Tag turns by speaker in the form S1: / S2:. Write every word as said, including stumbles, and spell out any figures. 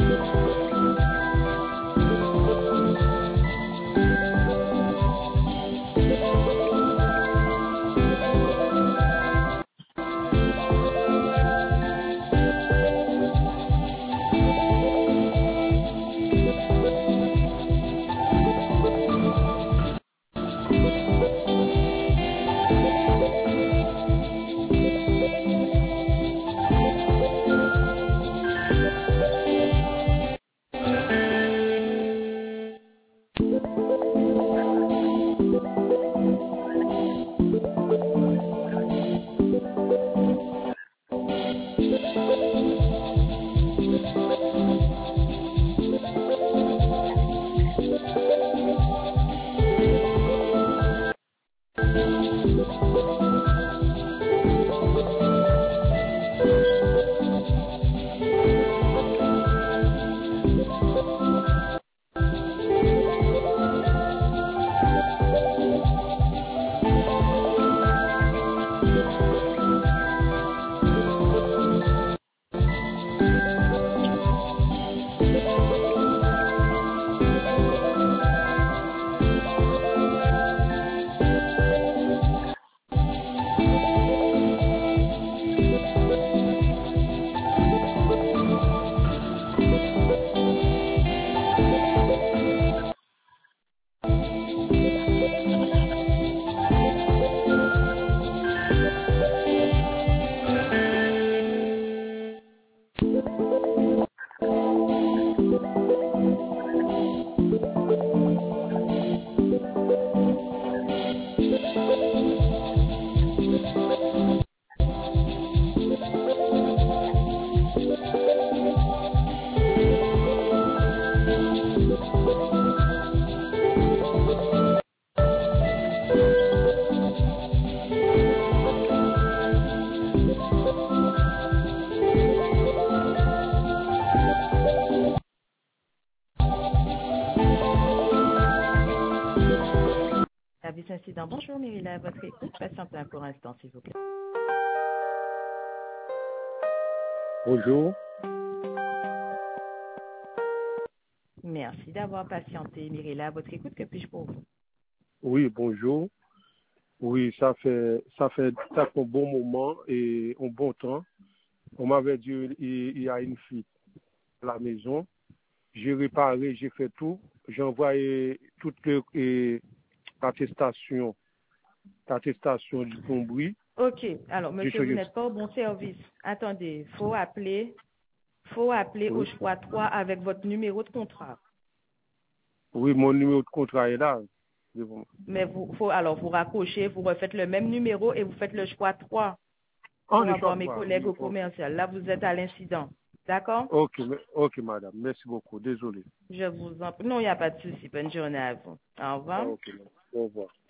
S1: Service incident. Bonjour, Myrila, à votre écoute. Patientez un court instant, s'il vous plaît.
S2: Bonjour.
S1: Merci d'avoir patienté, Myrila, à votre écoute. Que puis-je pour vous?
S2: Oui, bonjour. Oui, ça fait ça fait ça fait un bon moment et un bon temps. On m'avait dit il, il y a une fuite à la maison. J'ai réparé, j'ai fait tout. J'ai envoyé toutes les attestations, attestations du plomberie.
S1: Ok. Alors, monsieur, vous n'êtes pas au bon service. Attendez, faut appeler, faut appeler
S2: Oui.
S1: au choix trois avec votre numéro de contrat.
S2: Oui, mon numéro de contrat est là. Bon.
S1: Mais vous, faut alors vous raccrochez, vous refaites le même numéro et vous faites le choix trois pour
S2: Oh,
S1: avoir mes
S2: trois,
S1: collègues
S2: oui,
S1: au commercial. Là, vous êtes à l'incident. D'accord?
S2: Ok, ok, madame. Merci beaucoup. Désolé.
S1: Je vous en prie. Non, il n'y a pas de souci. Bonne journée à vous. Au revoir.
S2: Ok, au revoir.